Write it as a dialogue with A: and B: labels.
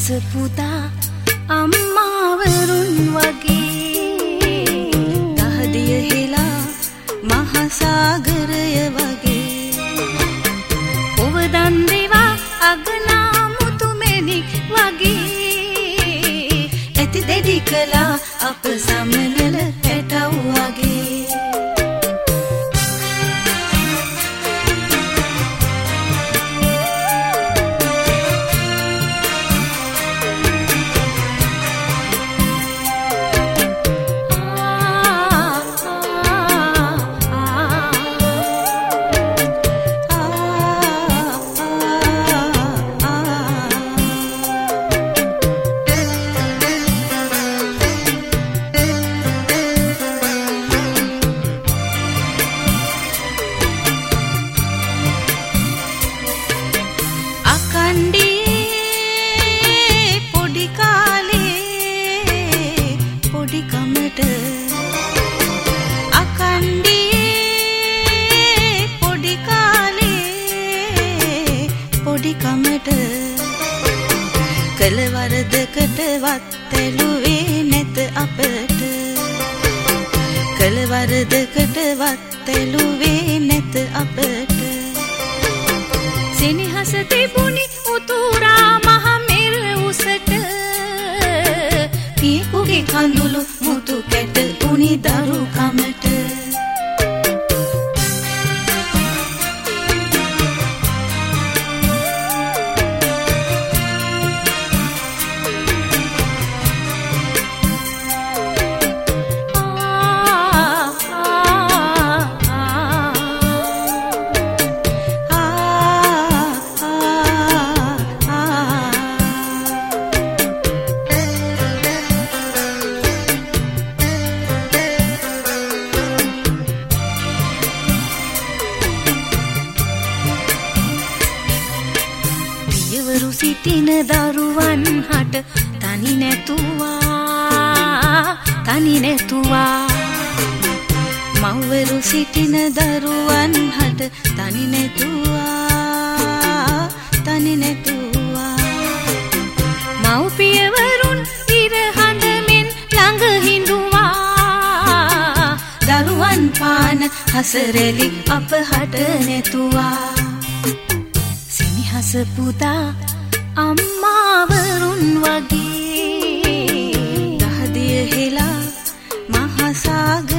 A: පුදා අම්මාවරුන් වගේ දහදිය හෙලා මහසාගරය වගේ ඔව දන් දෙවා අගනා මුතුමැණික් වගේ ඇති දෙඩි කළා අප සමනල පැටව් වගේ කලවරදකට වත්තැළුවේ නැත අපට කලවරදකට වත්තැළුවේ නැත අපට සෙනෙහස තිබුණි උතුරා මහ මෙර උසට පියෙකුගේ කඳුළු මුතු කැට උනි දරුකමට සිටින දරුවන් හට තනි නැතුවා මව්වරු සිටින දරුවන් හට තනි නැතුවා මව්පියවරුන් ඉරහඳ මෙන් ළඟ හිඳුවා දරුවන් පාන හසරෙලි අප හට නැතුවා සෙනෙහස පුදා අම්මාවරුන් වගේ දහදිය හෙලා මහසාගරය